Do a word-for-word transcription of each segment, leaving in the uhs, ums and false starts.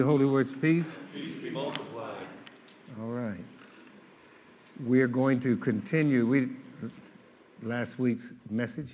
The holy words, peace. Peace be multiplied. All right. We are going to continue we, last week's message.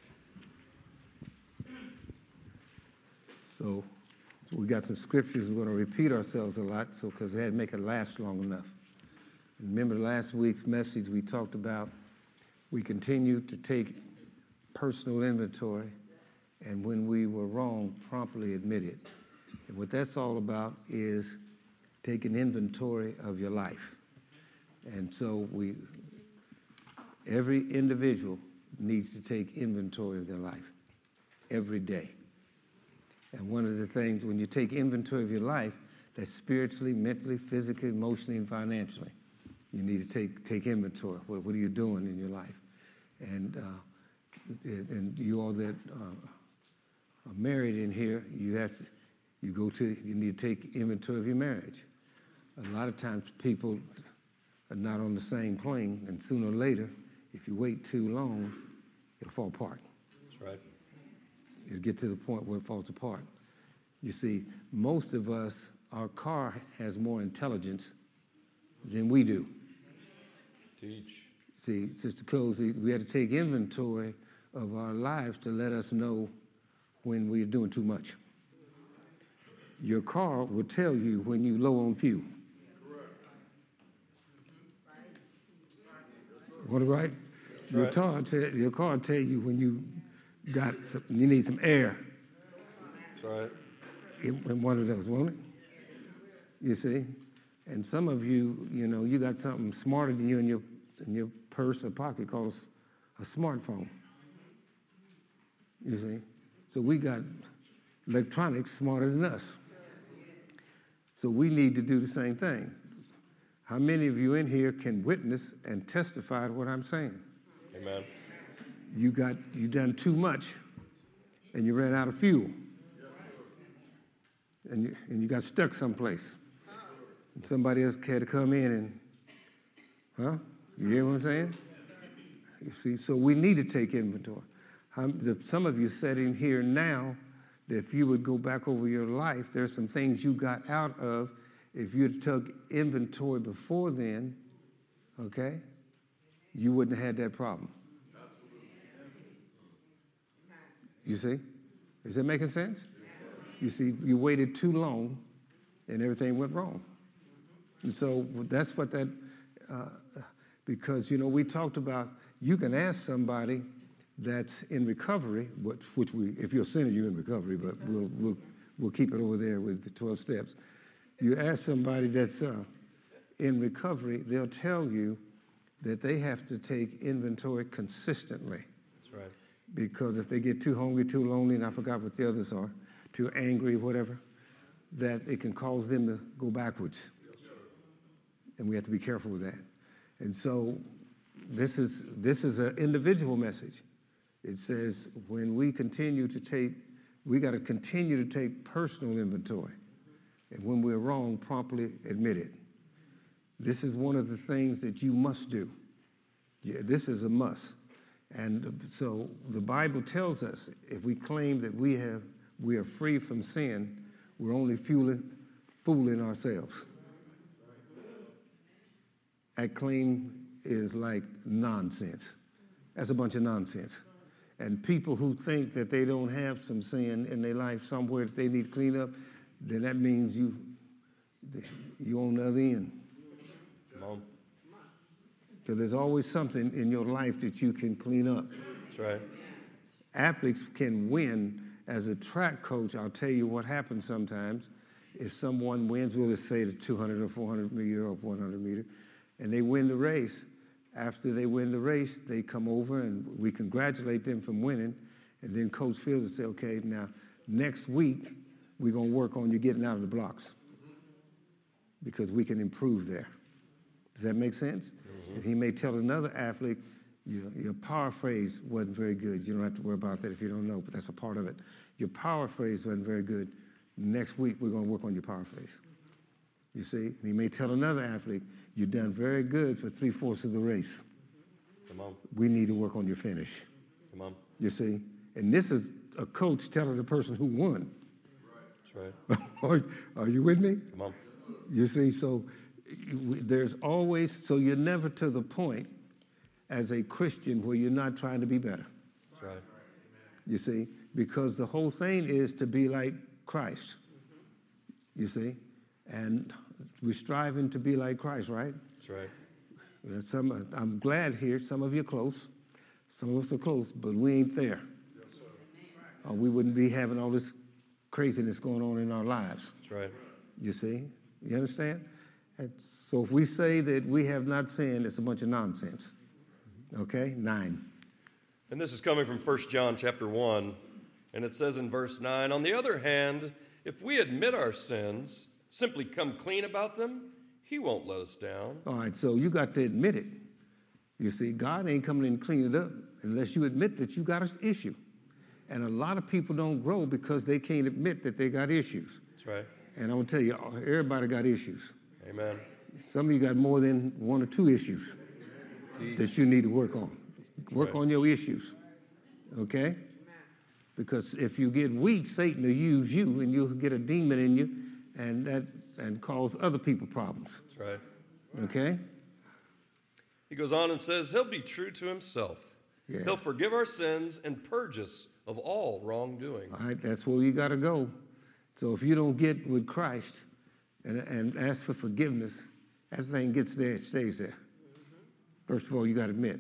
So, so we got some scriptures. We're going to repeat ourselves a lot, so because they had to make it last long enough. Remember last week's message we talked about we continue to take personal inventory, and when we were wrong, promptly admit it. And what that's all about is taking inventory of your life. And so we, every individual needs to take inventory of their life every day. And one of the things, when you take inventory of your life, that's spiritually, mentally, physically, emotionally, and financially. You need to take take inventory. What, what are you doing in your life? And uh, and you all that uh, are married in here, you have to, you go to, you need to take inventory of your marriage. A lot of times people are not on the same plane, and sooner or later, if you wait too long, it'll fall apart. That's right. It'll get to the point where it falls apart. You see, most of us, our car has more intelligence than we do. Teach. See, Sister Cozy, we had to take inventory of our lives to let us know when we're doing too much. Your car will tell you when you're low on fuel. What right? Your right. car tell your car tell you when you got some, you need some air. That's right. In, in one of those, won't it? You see, and some of you, you know, you got something smarter than you in your in your purse or pocket called a, a smartphone. You see, so we got electronics smarter than us. So we need to do the same thing. How many of you in here can witness and testify to what I'm saying? Amen. You got you done too much, and you ran out of fuel, and you and you got stuck someplace. And somebody else had to come in and, huh? You hear what I'm saying? You see, so we need to take inventory. How, the, some of you sitting here now, that if you would go back over your life, there's some things you got out of. If you took inventory before then, okay, you wouldn't have had that problem. You see? Is that making sense? You see, you waited too long and everything went wrong. And so that's what that, uh, because, you know, we talked about, you can ask somebody that's in recovery, which, which we, if you're a sinner, you're in recovery, but we'll, we'll, we'll keep it over there with the twelve steps. You ask somebody that's uh, in recovery, they'll tell you that they have to take inventory consistently. That's right. Because if they get too hungry, too lonely, and I forgot what the others are, too angry, whatever, that it can cause them to go backwards. And we have to be careful with that. And so this is this is an individual message. It says when we continue to take, we got to continue to take personal inventory. And when we're wrong, promptly admit it. This is one of the things that you must do. Yeah, this is a must. And so the Bible tells us if we claim that we have we are free from sin, we're only fueling, fooling ourselves. That claim is like nonsense. That's a bunch of nonsense. And people who think that they don't have some sin in their life somewhere that they need to clean up, then that means you you on the other end. Come on. Because there's always something in your life that you can clean up. That's right. Athletes can win. As a track coach, I'll tell you what happens sometimes. If someone wins, we'll just say the two hundred or four hundred meter or one hundred meter, and they win the race. After they win the race, they come over and we congratulate them for winning. And then Coach Fields will say, okay, now next week, we're going to work on you getting out of the blocks because we can improve there. Does that make sense? Mm-hmm. And he may tell another athlete, your, your power phrase wasn't very good. You don't have to worry about that if you don't know, but that's a part of it. Your power phrase wasn't very good. Next week, we're going to work on your power phrase. You see? And he may tell another athlete, you've done very good for three-fourths of the race. Come on. We need to work on your finish. Come on. You see? And this is a coach telling the person who won. That's That's right. Are, are you with me? Come on. You see, so you- there's always, so you're never to the point as a Christian where you're not trying to be better. That's right. You see, because the whole thing is to be like Christ. You see, and we're striving to be like Christ, right? That's right. And some, I'm glad here, some of you are close. Some of us are close, but we ain't there. Or we wouldn't be having all this craziness going on in our lives. That's right. You see? You understand? And so if we say that we have not sinned, it's a bunch of nonsense. Okay? Nine. And this is coming from First John chapter one, and it says in verse nine, on the other hand, if we admit our sins, simply come clean about them, he won't let us down. All right, so you got to admit it. You see, God ain't coming in and clean it up unless you admit that you got an issue. And a lot of people don't grow because they can't admit that they got issues. That's right. And I'm going to tell you, everybody got issues. Amen. Some of you got more than one or two issues Teach. that you need to work on. Work right. on your issues, okay? Because if you get weak, Satan will use you, and you'll get a demon in you, and that and cause other people problems. That's right. Okay? He goes on and says, he'll be true to himself. Yeah. He'll forgive our sins and purge us of all wrongdoing. All right, that's where you got to go. So if you don't get with Christ and, and ask for forgiveness, that thing gets there, it stays there. First of all, you got to admit.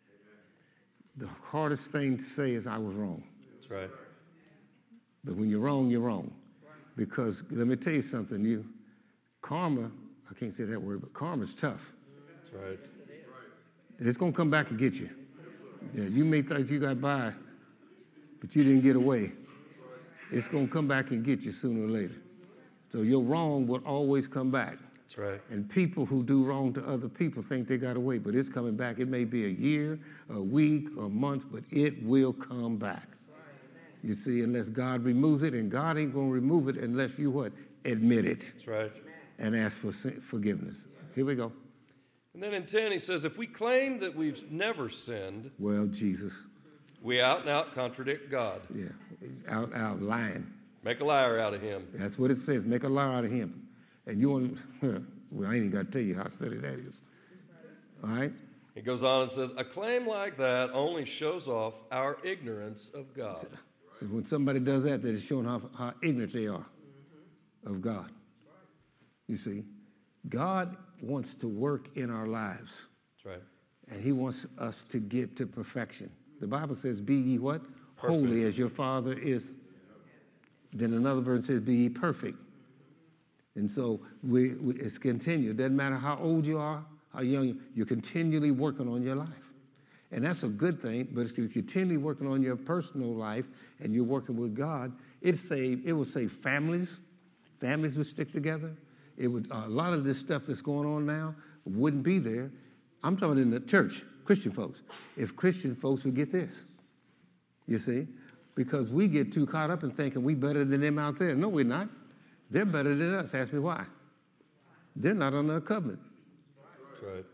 The hardest thing to say is I was wrong. That's right. But when you're wrong, you're wrong. Because let me tell you something, you karma, I can't say that word, but karma's tough. That's right. It's going to come back and get you. Yeah, you may think you got by, but you didn't get away. It's going to come back and get you sooner or later. So your wrong will always come back. That's right. And people who do wrong to other people think they got away, but it's coming back. It may be a year, a week, or months, but it will come back. You see, unless God removes it, and God ain't going to remove it unless you what? Admit it. That's right. And ask for sin- forgiveness. Here we go. And then in ten, he says, if we claim that we've never sinned, Well, Jesus. we out and out contradict God. Yeah, out, out lying. Make a liar out of him. That's what it says. Make a liar out of him. And you want, well, I ain't even got to tell you how silly that is. All right? He goes on and says, a claim like that only shows off our ignorance of God. So when somebody does that, they're showing how, how ignorant they are of God. You see, God wants to work in our lives. That's right. And he wants us to get to perfection. The Bible says, be ye what? Perfect. Holy as your Father is. Then another verse says, be ye perfect. And so we, we, it's continued. Doesn't matter how old you are, how young you are, you're continually working on your life. And that's a good thing, but if you're continually working on your personal life and you're working with God, it save, it will save families. Families would stick together. It would, a lot of this stuff that's going on now wouldn't be there. I'm talking in the church, Christian folks. If Christian folks would get this, you see, because we get too caught up in thinking we better than them out there. No, we're not. They're better than us. Ask me why. They're not under a covenant. That's right.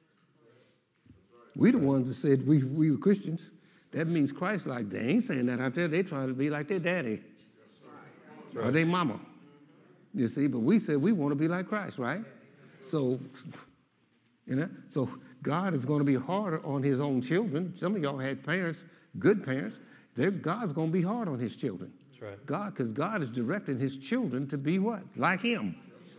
We the ones that said we, we were Christians. That means Christ-like. They ain't saying that out there. They trying to be like their daddy Right. or their mama. You see, but we said we want to be like Christ, right? So, you know, so God is going to be harder on his own children. Some of y'all had parents, good parents. They're, God's going to be hard on his children. That's right. God, because God is directing his children to be what? Like him.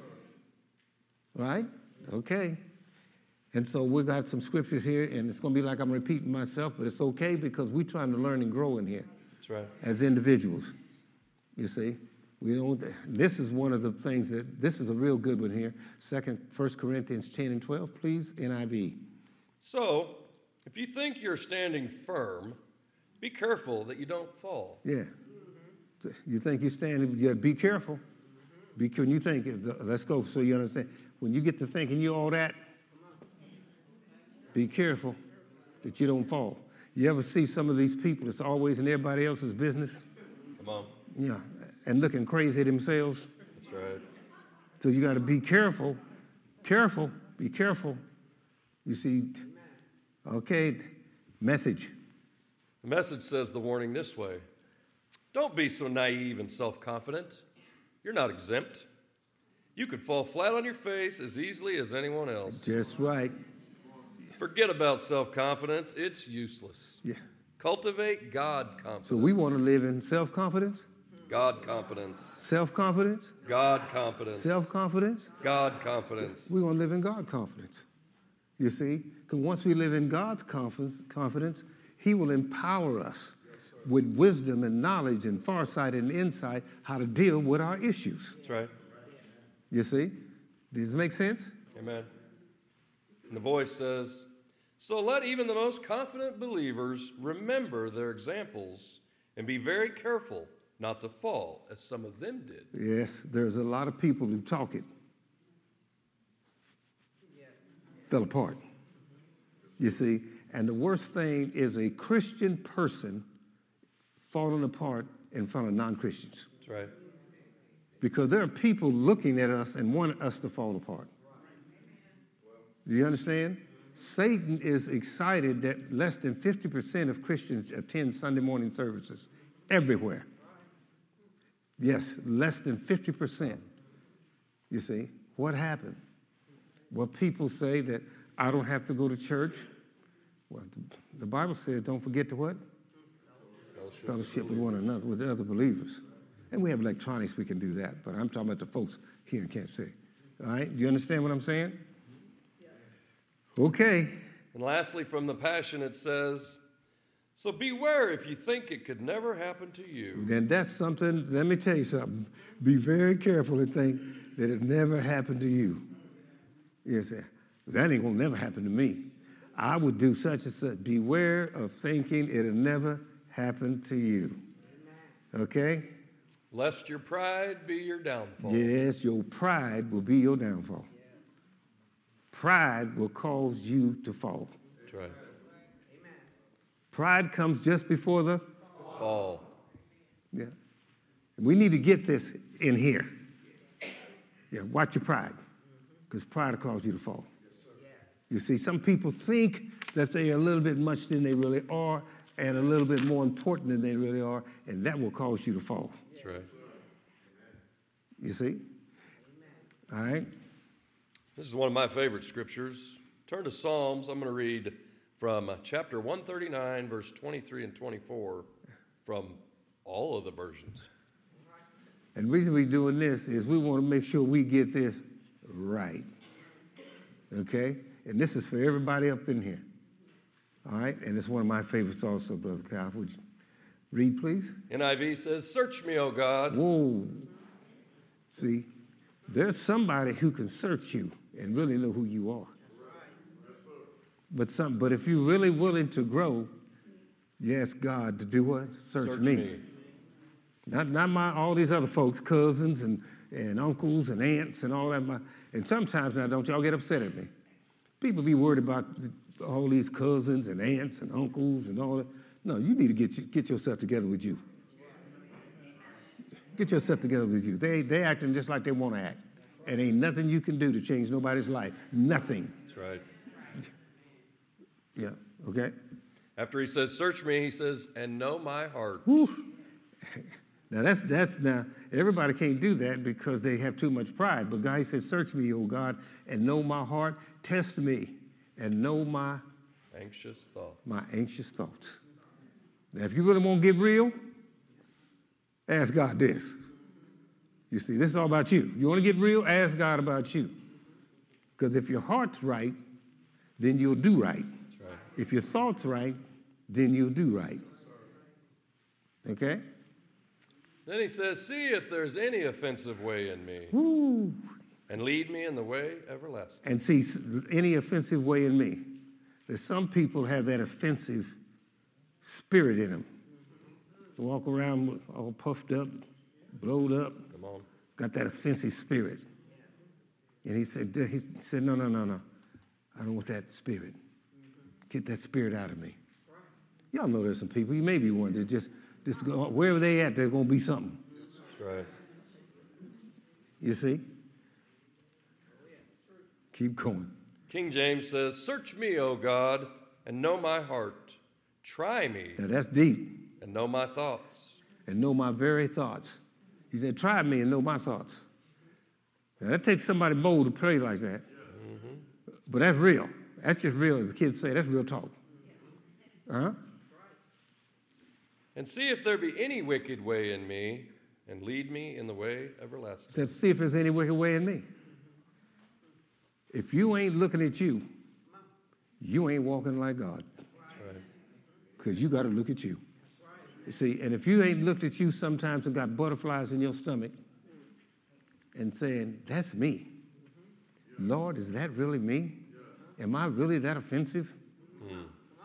Right? Okay. And so we got some scriptures here, and it's going to be like I'm repeating myself, but it's okay because we're trying to learn and grow in here. That's right. As individuals. You see? We don't, this is one of the things that, this is a real good one here. Second, First Corinthians ten and twelve, please, N I V. So, if you think you're standing firm, be careful that you don't fall. Yeah. So you think you're standing, you gotta be careful. Be, when you think, let's go so you understand. When you get to thinking you all that, be careful that you don't fall. You ever see some of these people that's always in everybody else's business? Come on. Yeah. And looking crazy themselves. That's right. So you got to be careful, careful, be careful. You see, okay, message. The message says the warning this way. Don't be so naive and self-confident. You're not exempt. You could fall flat on your face as easily as anyone else. Just right. Forget about self-confidence. It's useless. Yeah. Cultivate God confidence. So we want to live in self-confidence? God confidence. Self-confidence? God confidence. Self-confidence? God confidence. We want to live in God confidence. You see? Because once we live in God's confidence, confidence, he will empower us with wisdom and knowledge and foresight and insight how to deal with our issues. That's right. You see? Does it make sense? Amen. And the voice says, so let even the most confident believers remember their examples and be very careful not to fall as some of them did. Yes, there's a lot of people who talk it. Yes. Fell apart. You see? And the worst thing is a Christian person falling apart in front of non-Christians. That's right. Because there are people looking at us and want us to fall apart. Do you understand? Satan is excited that less than fifty percent of Christians attend Sunday morning services everywhere. Yes, less than fifty percent. You see, what happened? Well, people say that I don't have to go to church. Well, the, the Bible says don't forget to what? Fellowship. Fellowship with one another, with the other believers. And we have electronics, we can do that, but I'm talking about the folks here in Kansas City. All right, do you understand what I'm saying? Okay. And lastly, from the Passion, it says, so beware if you think it could never happen to you. And that's something, let me tell you something. Be very careful and think that it never happened to you. Yes, that ain't gonna never happen to me. I would do such and such. Beware of thinking it'll never happen to you. Okay? Lest your pride be your downfall. Yes, your pride will be your downfall. Pride will cause you to fall. That's right. Pride comes just before the fall. Yeah. We need to get this in here. Yeah, watch your pride, because pride will cause you to fall. You see, some people think that they are a little bit much than they really are and a little bit more important than they really are, and that will cause you to fall. That's right. You see? All right? This is one of my favorite scriptures. Turn to Psalms. I'm going to read from chapter one thirty-nine, verse twenty-three and twenty-four from all of the versions. And the reason we're doing this is we want to make sure we get this right. Okay? And this is for everybody up in here. All right? And it's one of my favorites also, Brother Kyle. Would you read, please? N I V says, search me, O God. Whoa. See, there's somebody who can search you and really know who you are. But some, but if you're really willing to grow, you ask God to do what? Search, Search me. me. Not, not my all these other folks, cousins and, and uncles and aunts and all that. My, and sometimes now, don't y'all get upset at me. People be worried about all these cousins and aunts and uncles and all that. No, you need to get you, get yourself together with you. Get yourself together with you. They they acting just like they want to act. And ain't nothing you can do to change nobody's life. Nothing. That's right. Yeah, okay? After he says, search me, he says, and know my heart. Whew. Now, that's, that's now, everybody can't do that because they have too much pride. But God says, search me, O God, and know my heart. Test me and know my anxious thoughts. My anxious thoughts. Now, if you really want to get real, ask God this. You see, this is all about you. You want to get real? Ask God about you. Because if your heart's right, then you'll do right. That's right. If your thought's right, then you'll do right. Okay? Then he says, see if there's any offensive way in me. Woo. And lead me in the way everlasting. And see, any offensive way in me. There's some people have that offensive spirit in them. They walk around all puffed up, blowed up. Come on. Got that offensive spirit. And he said, he said, no, no, no, no. I don't want that spirit. Get that spirit out of me. Y'all know there's some people, you may be one that just, just go, wherever they at, there's going to be something. That's right. You see? Keep going. King James says, search me, O God, and know my heart. Try me. Now that's deep. And know my thoughts. And know my very thoughts. He said, try me and know my thoughts. Now, that takes somebody bold to pray like that. Mm-hmm. But that's real. That's just real, as the kids say. That's real talk. Uh-huh. And see if there be any wicked way in me, and lead me in the way everlasting. Said, see if there's any wicked way in me. If you ain't looking at you, you ain't walking like God. Because you got to look at you. You see, and if you ain't looked at you sometimes and got butterflies in your stomach and saying, that's me. Lord, is that really me? Am I really that offensive? Mm.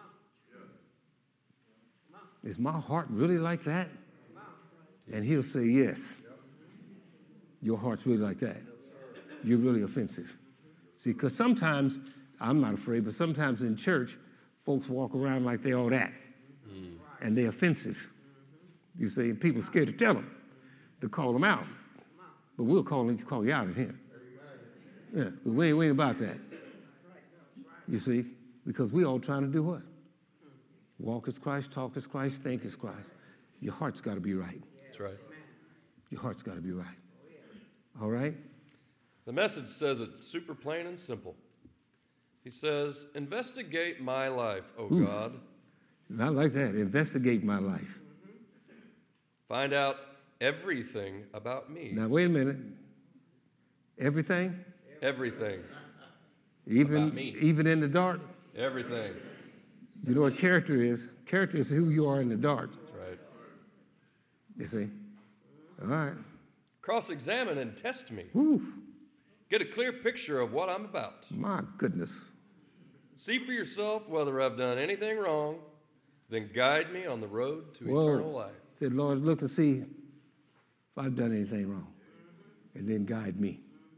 Is my heart really like that? And he'll say, yes. Your heart's really like that. You're really offensive. See, because sometimes, I'm not afraid, but sometimes in church, folks walk around like they all that. Mm. And they're offensive. You see, people scared to tell them, to call them out. But we'll call, them, call you out in here. Yeah, but we ain't, we ain't about that. You see, because we all trying to do what? Walk as Christ, talk as Christ, think as Christ. Your heart's got to be right. That's right. Your heart's got to be right. All right? The Message says it's super plain and simple. He says, investigate my life, O Ooh, God. I like that. Investigate my life. Find out everything about me. Now, wait a minute. Everything? Everything. Even, about me. Even in the dark? Everything. You know what character is? Character is who you are in the dark. That's right. You see? All right. Cross-examine and test me. Woo. Get a clear picture of what I'm about. My goodness. See for yourself whether I've done anything wrong, then guide me on the road to Whoa. eternal life. Said, Lord, look and see if I've done anything wrong, and then guide me.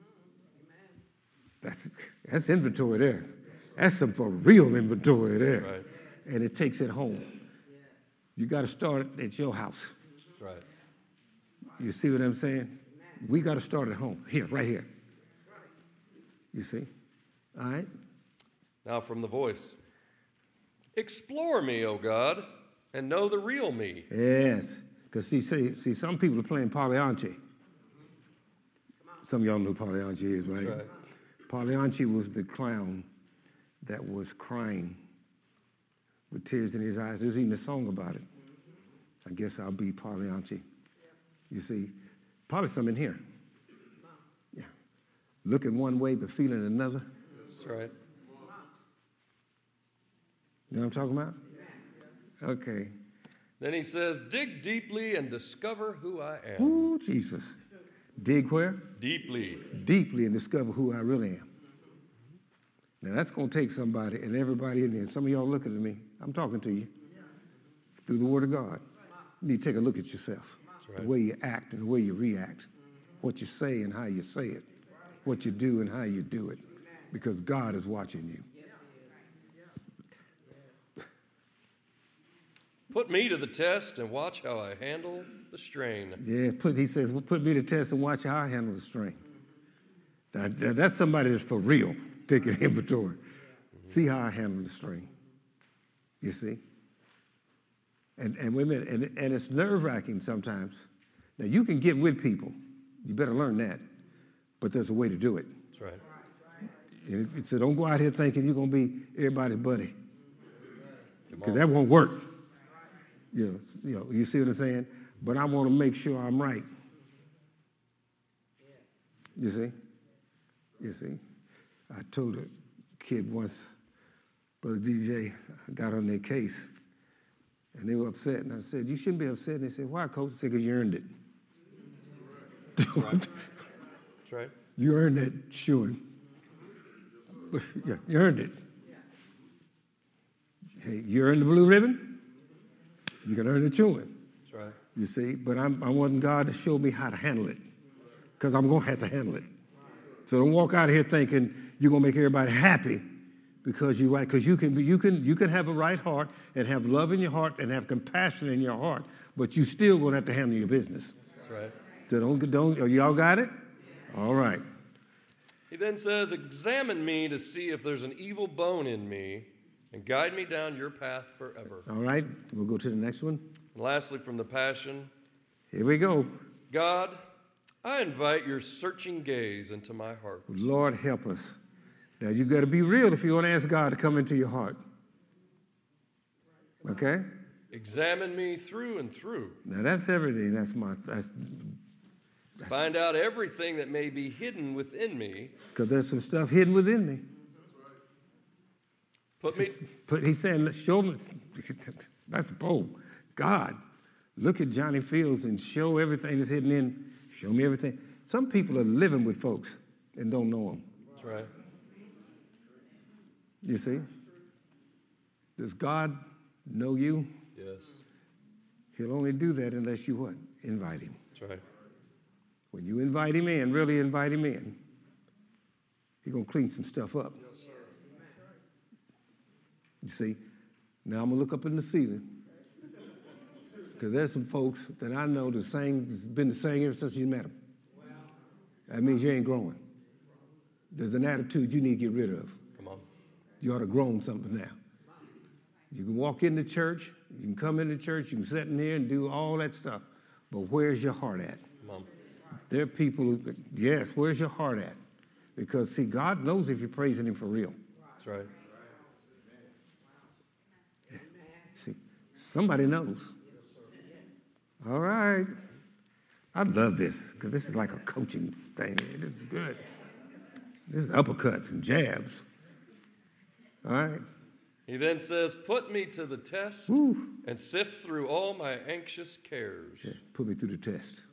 That's that's inventory there. That's some for real inventory there. Right. And it takes it home. You got to start at your house. That's right. You see what I'm saying? We got to start at home, here, right here. You see? All right? Now from the voice. Explore me, O God, and know the real me. Yes. Because see, see, see, some people are playing Pagliacci. Some of y'all know who Pagliacci is, right? That's right. Pagliacci was the clown that was crying with tears in his eyes. There's even a song about it. I guess I'll be Pagliacci. You see, probably some in here. Yeah. Looking one way but feeling another. That's right. You know what I'm talking about? Okay. Then he says, dig deeply and discover who I am. Ooh, Jesus. Dig where? Deeply. Deeply and discover who I really am. Now, that's going to take somebody and everybody in there. Some of y'all looking at me. I'm talking to you. Through the Word of God. You need to take a look at yourself. Right. The way you act and the way you react. What you say and how you say it. What you do and how you do it. Because God is watching you. Put me to the test and watch how I handle the strain. Yeah, put, he says, well, put me to test and watch how I handle the strain. Now, that's somebody that's for real, taking inventory. Mm-hmm. See how I handle the strain. You see? And, and wait a minute, and, and it's nerve-wracking sometimes. Now, you can get with people. You better learn that. But there's a way to do it. That's right. And it, so don't go out here thinking you're going to be everybody's buddy. Because that won't work. You know, you know, you see what I'm saying? But I want to make sure I'm right. You see? You see? I told a kid once, Brother D J, I got on their case, and they were upset. And I said, you shouldn't be upset. And they said, why, Coach? I said, because you earned it. That's right. That's right. You earned that shoeing. Yeah, you earned it. Hey, you earned the blue ribbon. You can earn the chewing. That's right. You see, but I'm, I want God to show me how to handle it, because I'm going to have to handle it. So don't walk out of here thinking you're going to make everybody happy because you're right. Because you can, you can, you can have a right heart and have love in your heart and have compassion in your heart, but you still going to have to handle your business. That's right. So don't, don't. Oh, y'all got it? All right. He then says, examine me to see if there's an evil bone in me, and guide me down your path forever. All right, we'll go to the next one. And lastly, from the Passion. Here we go. God, I invite your searching gaze into my heart. Lord, help us. Now, you got to be real if you want to ask God to come into your heart. Okay? Examine me through and through. Now, that's everything. That's my... That's, that's Find out everything that may be hidden within me. Because there's some stuff hidden within me. Put me... But he's saying, show me... That's bold. God, look at Johnny Fields and show everything that's hidden in. Show me everything. Some people are living with folks and don't know them. That's right. You see? Does God know you? Yes. He'll only do that unless you what? Invite him. That's right. When you invite him in, really invite him in, he's going to clean some stuff up. Yes, sir. You see? Now I'm going to look up in the ceiling. Because there's some folks that I know that sang, been the same ever since you met them. That means you ain't growing. There's an attitude you need to get rid of. Come on. You ought to grow something now. You can walk into church, you can come into church, you can sit in here and do all that stuff. But where's your heart at? Come on. There are people who, yes, where's your heart at? Because, see, God knows if you're praising him for real. That's right. Yeah. See, somebody knows. All right. I love this because this is like a coaching thing. This is good. This is uppercuts and jabs. All right. He then says, put me to the test Woo. And sift through all my anxious cares. Yeah, put me through the test.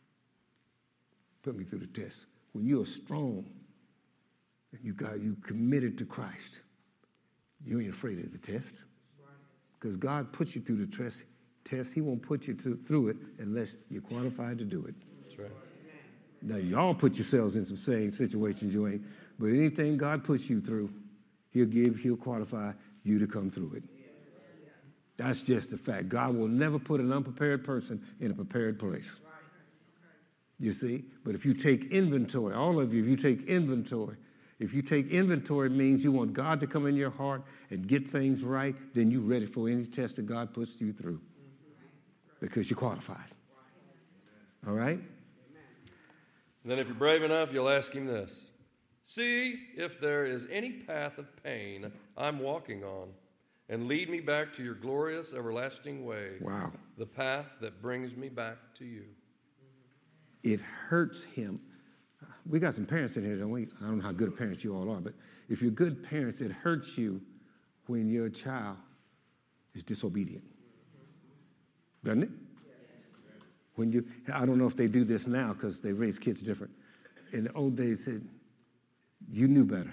Put me through the test. When you are strong and you got you committed to Christ, you ain't afraid of the test. Because God puts you through the test. Test, he won't put you to, through it unless you're qualified to do it. That's right. Now, y'all put yourselves in some same situations you ain't, but anything God puts you through, he'll give, he'll qualify you to come through it. That's just the fact. God will never put an unprepared person in a prepared place. You see? But if you take inventory, all of you, if you take inventory, if you take inventory, it means you want God to come in your heart and get things right, then you're ready for any test that God puts you through. Because you're qualified. All right? And then if you're brave enough, you'll ask him this. See if there is any path of pain I'm walking on, and lead me back to your glorious everlasting way. Wow. The path that brings me back to you. It hurts him. We got some parents in here, don't we? I don't know how good parents you all are, but if you're good parents, it hurts you when your child is disobedient. Doesn't it? When you, I don't know if they do this now because they raise kids different. In the old days, said, you knew better.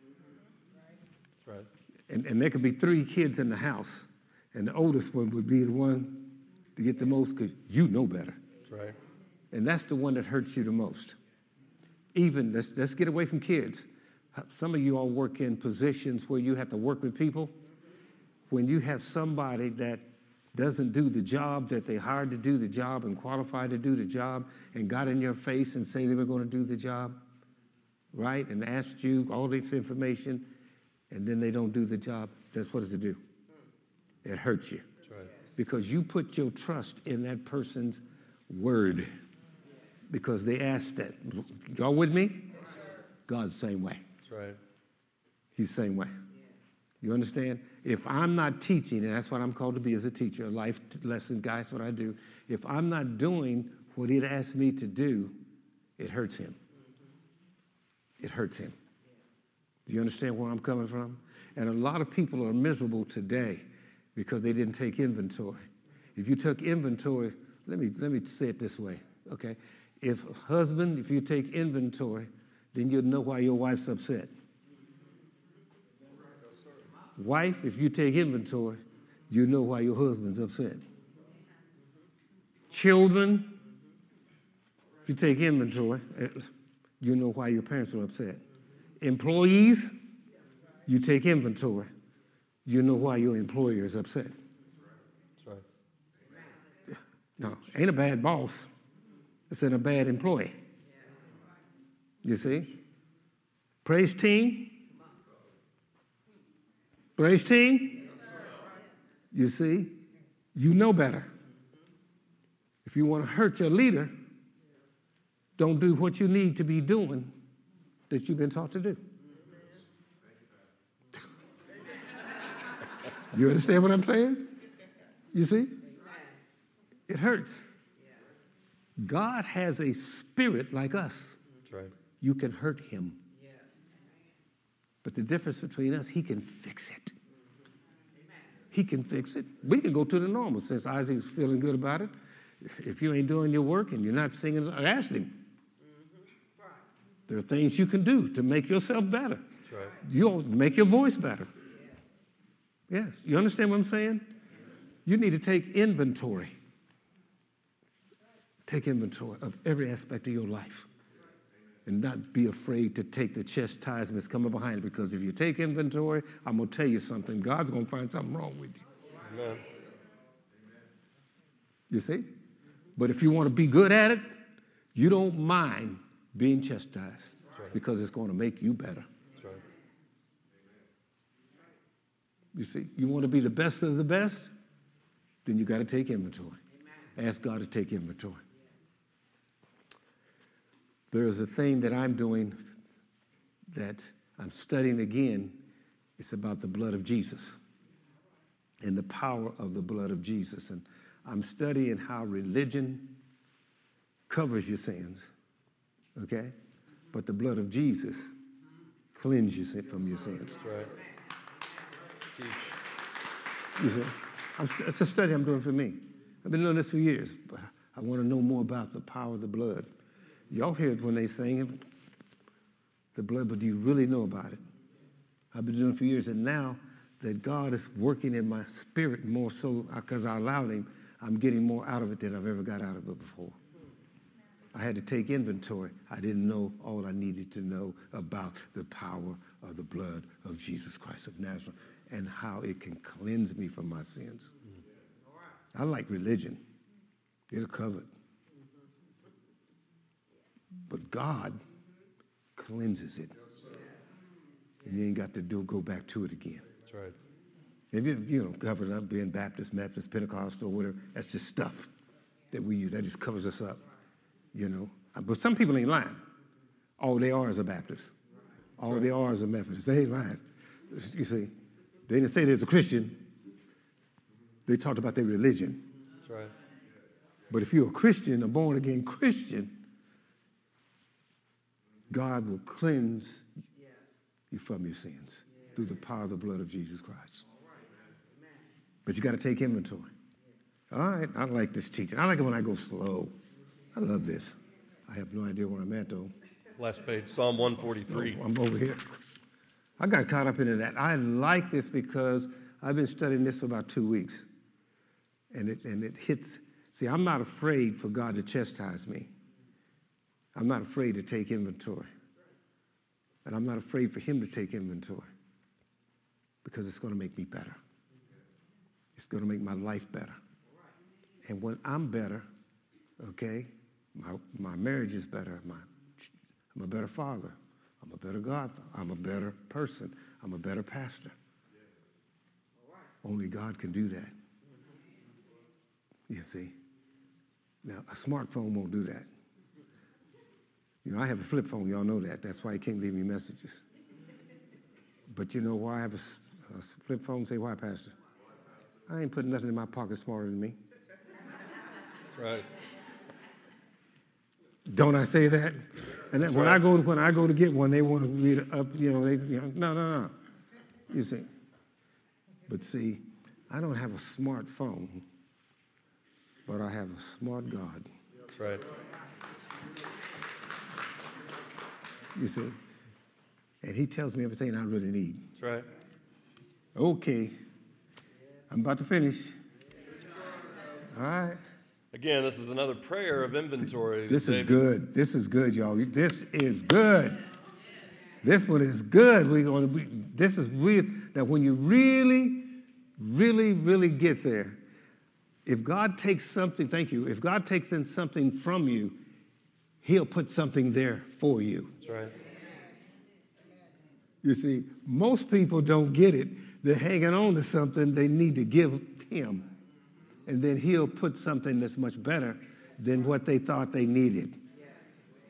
That's right. And, and there could be three kids in the house, and the oldest one would be the one to get the most because you know better. That's right. And that's the one that hurts you the most. Even, let's, let's get away from kids. Some of you all work in positions where you have to work with people. When you have somebody that doesn't do the job that they hired to do the job and qualified to do the job and got in your face and say they were going to do the job, right, and asked you all this information, and then they don't do the job, that's what does it do? It hurts you. That's right. Because you put your trust in that person's word because they asked that. Y'all with me? God's the same way. That's right. He's the same way. You understand? If I'm not teaching, and that's what I'm called to be as a teacher, a life lesson guy, that's what I do. If I'm not doing what he'd asked me to do, it hurts him. It hurts him. Do you understand where I'm coming from? And a lot of people are miserable today because they didn't take inventory. If you took inventory, let me, let me say it this way, okay? If husband, if you take inventory, then you'll know why your wife's upset. Wife, if you take inventory, you know why your husband's upset. Children, if you take inventory, you know why your parents are upset. Employees, you take inventory, you know why your employer is upset. That's right. No, ain't a bad boss. It's in a bad employee. You see? Praise team. Praise team. You see? You know better. If you want to hurt your leader, don't do what you need to be doing that you've been taught to do. You understand what I'm saying? You see? It hurts. God has a spirit like us. That's right. You can hurt him. But the difference between us, he can fix it. He can fix it. We can go to the normal. Since Isaac's feeling good about it, if you ain't doing your work and you're not singing, ask him. There are things you can do to make yourself better. That's right. You'll make your voice better. Yes. You understand what I'm saying? You need to take inventory. Take inventory of every aspect of your life. And not be afraid to take the chastisements coming behind it. Because if you take inventory, I'm going to tell you something. God's going to find something wrong with you. Amen. You see? But if you want to be good at it, you don't mind being chastised. Right. Because it's going to make you better. That's right. You see? You want to be the best of the best? Then you got to take inventory. Amen. Ask God to take inventory. There is a thing that I'm doing that I'm studying again. It's about the blood of Jesus and the power of the blood of Jesus. And I'm studying how religion covers your sins, okay? But the blood of Jesus cleanses you from your sins. That's right. Teach. You see? I'm, it's a study I'm doing for me. I've been doing this for years, but I want to know more about the power of the blood. Y'all hear it when they sing it, the blood, but do you really know about it? I've been doing it for years, and now that God is working in my spirit more so because I allowed him, I'm getting more out of it than I've ever got out of it before. I had to take inventory. I didn't know all I needed to know about the power of the blood of Jesus Christ of Nazareth and how it can cleanse me from my sins. I like religion. It'll cover it. But God cleanses it. And you ain't got to do go back to it again. That's right. If you, you know, covered up, being Baptist, Methodist, Pentecostal, whatever, that's just stuff that we use. That just covers us up, you know. But some people ain't lying. All they are is a Baptist. All right. They are is a Methodist. They ain't lying. You see, they didn't say there's a Christian. They talked about their religion. That's right. But if you're a Christian, a born-again Christian, God will cleanse yes. you from your sins yes. through the power of the blood of Jesus Christ. Right. But you got to take inventory. All right, I like this teaching. I like it when I go slow. I love this. I have no idea where I'm at, though. Last page, Psalm one forty-three. Oh, I'm over here. I got caught up into that. I like this because I've been studying this for about two weeks. And it, and it hits. See, I'm not afraid for God to chastise me. I'm not afraid to take inventory. And I'm not afraid for him to take inventory because it's going to make me better. It's going to make my life better. And when I'm better, okay, my, my marriage is better. My, I'm a better father. I'm a better godfather. I'm a better person. I'm a better pastor. Only God can do that. You see? Now, a smartphone won't do that. You know, I have a flip phone. Y'all know that. That's why you can't leave me messages. But you know why I have a, a flip phone? Say, why, Pastor? I ain't putting nothing in my pocket smarter than me. That's right. Don't I say that? And then when right. I go when I go to get one, they want to read it up. You know, they you know, no, no, no. You see, but see, I don't have a smartphone, but I have a smart God. That's right. You see? And he tells me everything I really need. That's right. Okay. I'm about to finish. All right. Again, this is another prayer of inventory. This is David. good. This is good, y'all. This is good. This one is good. We're going to be, this is real. Now, when you really, really, really get there, if God takes something, thank you, if God takes in something from you, he'll put something there for you. That's right. You see, most people don't get it. They're hanging on to something they need to give him. And then he'll put something that's much better than what they thought they needed.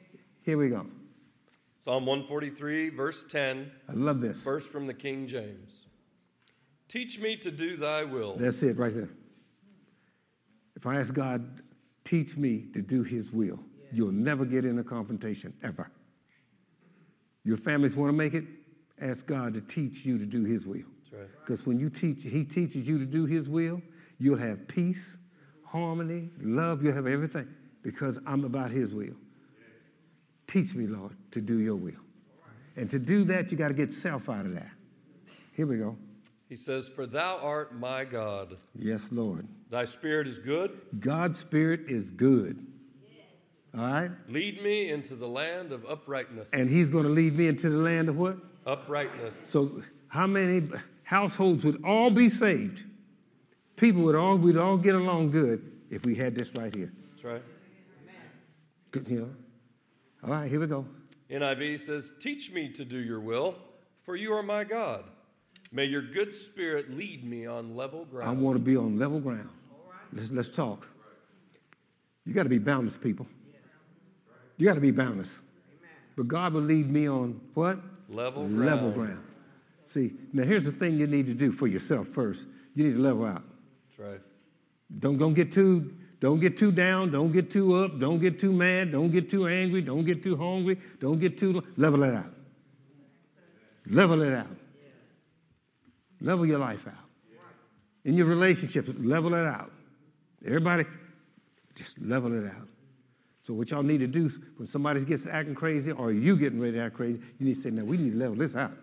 Here we go. Psalm one forty-three, verse ten. I love this. First from the King James. Teach me to do thy will. That's it right there. If I ask God, teach me to do his will, you'll never get in a confrontation, ever. Your families want to make it? Ask God to teach you to do his will. Right. Because when you teach, he teaches you to do his will, you'll have peace, harmony, love, you'll have everything because I'm about his will. Teach me, Lord, to do your will. And to do that, you got to get self out of that. Here we go. He says, for thou art my God. Yes, Lord. Thy spirit is good. God's spirit is good. All right? Lead me into the land of uprightness. And he's going to lead me into the land of what? Uprightness. So how many households would all be saved? People would all, we'd all get along good if we had this right here. That's right. Good, you know? All right, here we go. N I V says, teach me to do your will, for you are my God. May your good spirit lead me on level ground. I want to be on level ground. Let's, let's talk. You got to be boundless, people. You got to be boundless. But God will lead me on what? Level ground. Level ground. See, now here's the thing you need to do for yourself first. You need to level out. That's right. Don't, don't get too, don't get too down. Don't get too up. Don't get too mad. Don't get too angry. Don't get too hungry. Don't get too, level it out. Level it out. Level your life out. In your relationships, level it out. Everybody, just level it out. So what y'all need to do when somebody gets acting crazy or you getting ready to act crazy, you need to say, now we need to level this out.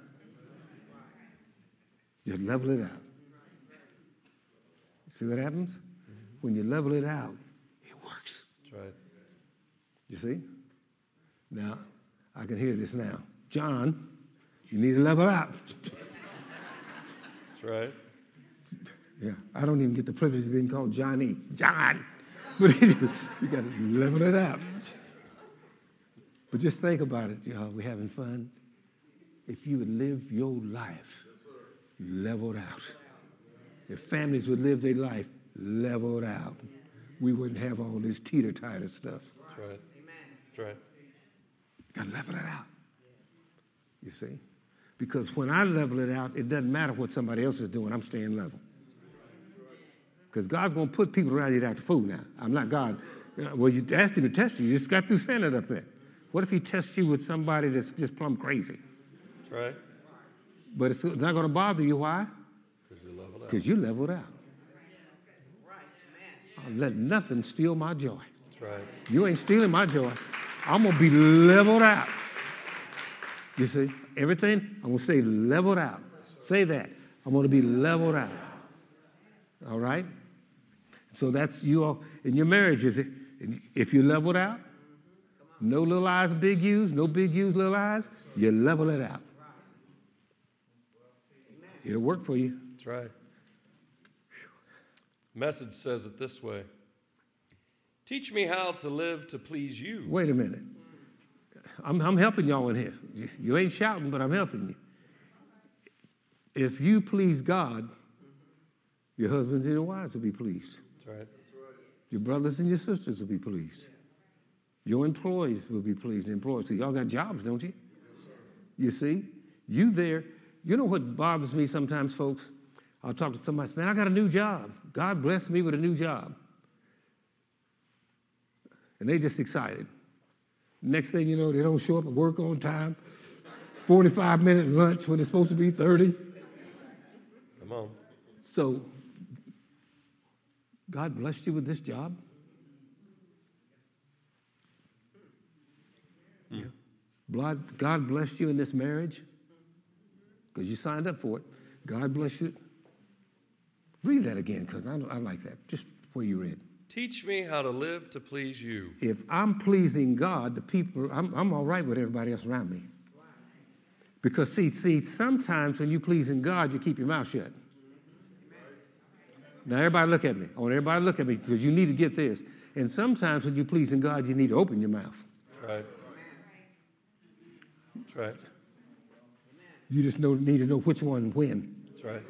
Just level it out. See what happens? Mm-hmm. When you level it out, it works. That's right. You see? Now, I can hear this now. John, you need to level out. That's right. Yeah, I don't even get the privilege of being called Johnny. John. But you got to level it out. But just think about it, y'all. We're having fun. If you would live your life leveled out, if families would live their life leveled out, we wouldn't have all this teeter-totter stuff. That's right. That's right. Got to level it out. You see? Because when I level it out, it doesn't matter what somebody else is doing. I'm staying level. Because God's going to put people around you to act a fool now. I'm not God. Well, you asked him to test you. You just got through saying it up there. What if he tests you with somebody that's just plumb crazy? That's right. But it's not going to bother you. Why? Because you leveled out. Because you leveled out. I'll let nothing steal my joy. That's right. You ain't stealing my joy. I'm going to be leveled out. You see? Everything, I'm going to say leveled out. Say that. I'm going to be leveled out. All right? So that's you all in your marriage, is it? If you leveled out, no little eyes, big U's, no big U's, little eyes, you level it out. It'll work for you. That's right. Message says it this way. Teach me how to live to please you. Wait a minute. I'm, I'm helping y'all in here. You, you ain't shouting, but I'm helping you. If you please God, your husbands and your wives will be pleased. That's right. Your brothers and your sisters will be pleased. Your employees will be pleased. Employees, so y'all got jobs, don't you? You see? You there. You know what bothers me sometimes, folks? I'll talk to somebody, man, I got a new job. God blessed me with a new job. And they just excited. Next thing you know, they don't show up at work on time. forty-five minute lunch when it's supposed to be thirty. Come on. So, God blessed you with this job? Mm. Yeah. God, God blessed you in this marriage? Because you signed up for it. God bless you. Read that again, because I, I like that, just where you read. Teach me how to live to please you. If I'm pleasing God, the people, I'm, I'm all right with everybody else around me. Because, see, see, sometimes when you're pleasing God, you keep your mouth shut. Now, everybody look at me. I want everybody to look at me because you need to get this. And sometimes when you're pleasing God, you need to open your mouth. That's right. That's right. You just know, need to know which one when. That's right.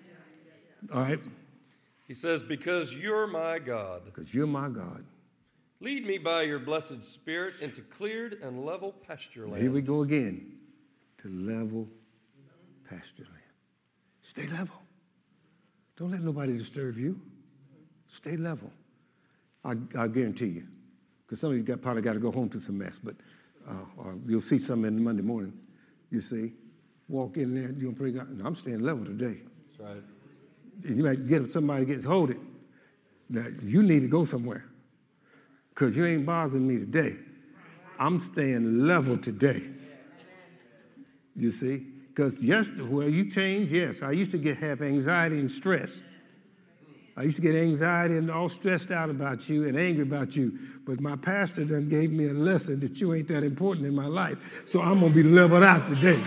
All right? He says, because you're my God. Because you're my God. Lead me by your blessed Spirit into cleared and level pasture land. Here we go again, to level pasture land. Stay level. Don't let nobody disturb you. Stay level. I, I guarantee you, because some of you got, probably got to go home to some mess, but uh, or you'll see something in Monday morning. You see, walk in there, you'll pray God. No, I'm staying level today. That's right. You might get somebody gets hold it. Now you need to go somewhere, because you ain't bothering me today. I'm staying level today. You see, because yes, well, you change. Yes, I used to get have anxiety and stress. I used to get anxiety and all stressed out about you and angry about you. But my pastor done gave me a lesson that you ain't that important in my life. So I'm going to be leveled out today.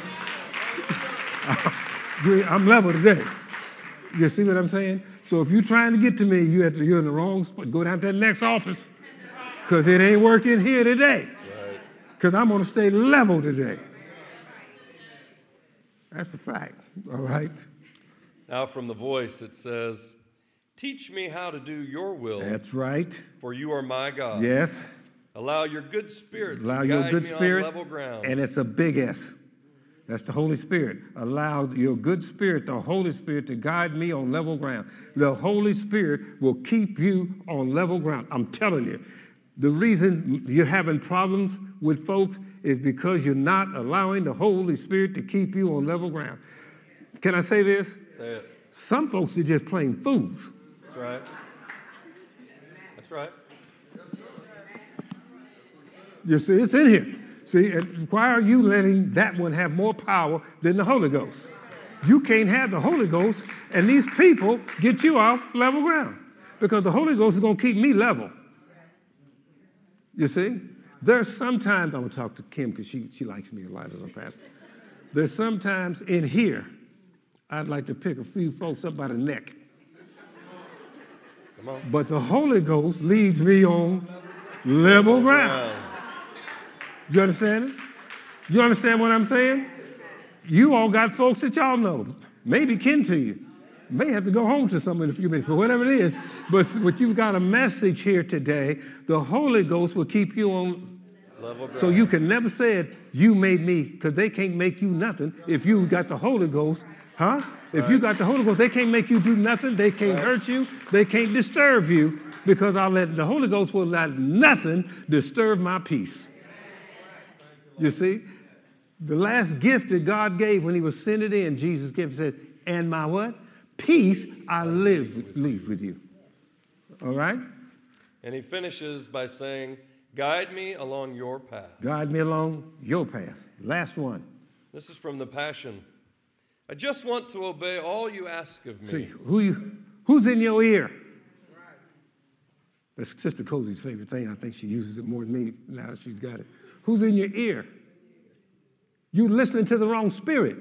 I'm level today. You see what I'm saying? So if you're trying to get to me, you have to, you're in the wrong spot. Go down to the next office, because it ain't working here today. Because I'm going to stay level today. That's a fact. All right? Now from the Voice it says, teach me how to do your will. That's right. For you are my God. Yes. Allow your good spirit Allow to your guide good me spirit, on level ground. And it's a big S. That's the Holy Spirit. Allow your good spirit, the Holy Spirit, to guide me on level ground. The Holy Spirit will keep you on level ground. I'm telling you. The reason you're having problems with folks is because you're not allowing the Holy Spirit to keep you on level ground. Can I say this? Say it. Some folks are just plain fools. That's right. That's right. You see, it's in here. See, and why are you letting that one have more power than the Holy Ghost? You can't have the Holy Ghost, and these people get you off level ground, because the Holy Ghost is going to keep me level. You see? There's sometimes, I'm going to talk to Kim because she, she likes me a lot as a pastor. There's sometimes in here, I'd like to pick a few folks up by the neck. Come on. But the Holy Ghost leads me on level ground. You understand it? You understand what I'm saying? You all got folks that y'all know, maybe kin to you. May have to go home to some in a few minutes, but whatever it is. But, but you've got a message here today. The Holy Ghost will keep you on level ground. So you can never say it, you made me, because they can't make you nothing if you got the Holy Ghost. Huh? If right. you got the Holy Ghost, they can't make you do nothing. They can't right. hurt you. They can't disturb you, because I'll let the Holy Ghost will let nothing disturb my peace. You see? The last gift that God gave when he was sending in, Jesus gave, said, and my what? Peace I live with, leave with you. All right? And he finishes by saying, guide me along your path. Guide me along your path. Last one. This is from the Passion. I just want to obey all you ask of me. See, who you, who's in your ear? That's Sister Cozy's favorite thing. I think she uses it more than me now that she's got it. Who's in your ear? You listening to the wrong spirit.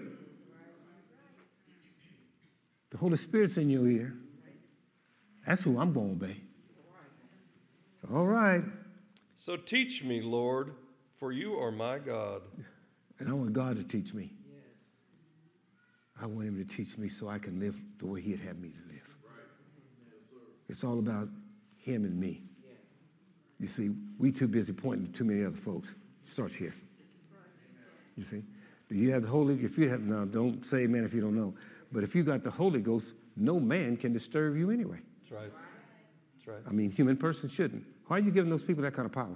The Holy Spirit's in your ear. That's who I'm going to obey. All right. So teach me, Lord, for you are my God. And I want God to teach me. I want him to teach me so I can live the way he'd have me to live. It's all about him and me. You see, we too busy pointing to too many other folks. It starts here. You see? Do you have the Holy, if you have, now don't say amen if you don't know, but if you got the Holy Ghost, no man can disturb you anyway. That's right. That's right. I mean, human person shouldn't. Why are you giving those people that kind of power?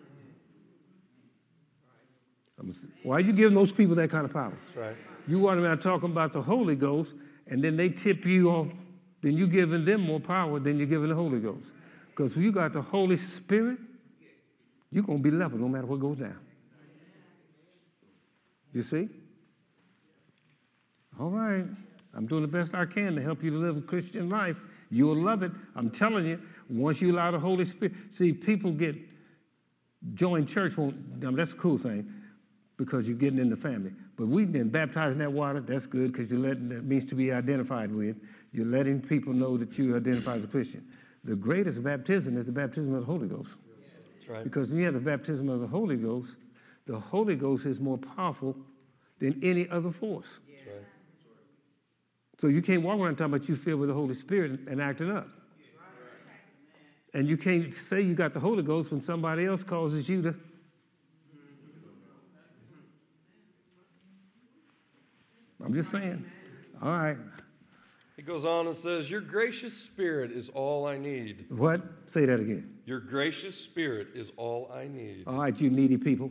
Why are you giving those people that kind of power? That's right. You are not talking about the Holy Ghost, and then they tip you off, then you're giving them more power than you're giving the Holy Ghost. Because when you got the Holy Spirit, you're going to be level no matter what goes down. You see? All right. I'm doing the best I can to help you to live a Christian life. You'll love it. I'm telling you, once you allow the Holy Spirit. See, people get, join church, won't, I mean, that's a cool thing because you're getting in the family. But we've been baptized in that water. That's good because you're letting, that means to be identified with. You're letting people know that you identify as a Christian. The greatest baptism is the baptism of the Holy Ghost. That's right. Because when you have the baptism of the Holy Ghost, the Holy Ghost is more powerful than any other force. That's right. So you can't walk around talking about you filled with the Holy Spirit and acting up. And you can't say you got the Holy Ghost when somebody else causes you to. I'm just saying. All right. He goes on and says, your gracious spirit is all I need. What? Say that again. Your gracious spirit is all I need. All right, you needy people.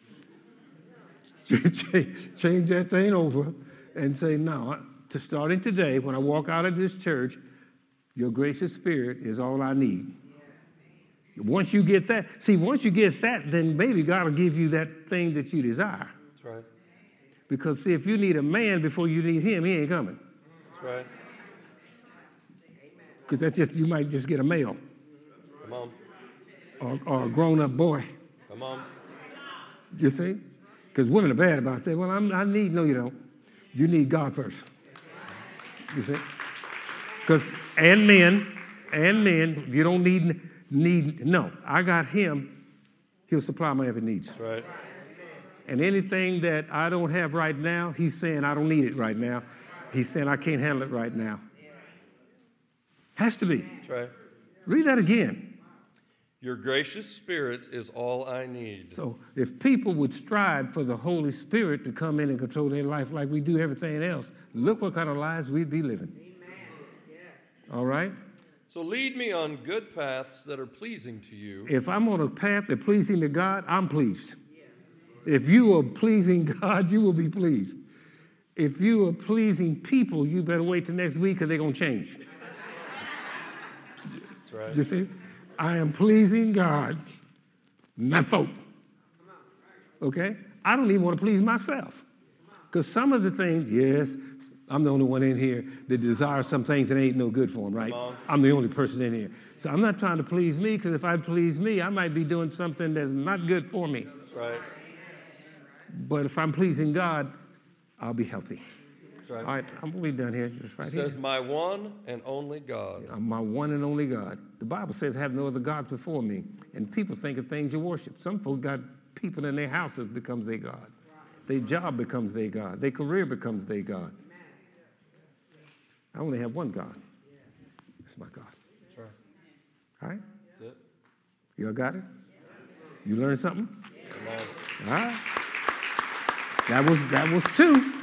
Change that thing over and say, no, to starting today, when I walk out of this church, your gracious spirit is all I need. Once you get that, see, once you get that, then maybe God will give you that thing that you desire. That's right. Because, see, if you need a man before you need him, he ain't coming. That's right. Because that's just, you might just get a male. Come on. Or, or a grown-up boy. Come on. You see? Because women are bad about that. Well, I'm, I need, no, you don't. You need God first. You see? Because, and men, and men, you don't need, need, no. I got him. He'll supply my every need. That's right. And anything that I don't have right now, he's saying I don't need it right now. He's saying I can't handle it right now. Has to be. That's right. Read that again. Your gracious spirit is all I need. So if people would strive for the Holy Spirit to come in and control their life like we do everything else, look what kind of lives we'd be living. Amen. Yes. All right? So lead me on good paths that are pleasing to you. If I'm on a path that's pleasing to God, I'm pleased. Yes. If you are pleasing God, you will be pleased. If you are pleasing people, you better wait till next week because they're going to change. That's right. You see? I am pleasing God, not folk. Okay? I don't even want to please myself. Because some of the things, yes, I'm the only one in here that desires some things that ain't no good for them, right? I'm the only person in here. So I'm not trying to please me, because if I please me, I might be doing something that's not good for me. That's right. But if I'm pleasing God, I'll be healthy. That's right. All right, I'm going to be done here. Just right it here. says, my one and only God. I'm my one and only God. The Bible says, have no other gods before me. And people think of things you worship. Some folk got people in their houses becomes their God. Their job becomes their God. Their career becomes their God. I only have one God. It's my God. That's right. All right? That's it. You got it? You learned something? Come on. All right. That was, that was two.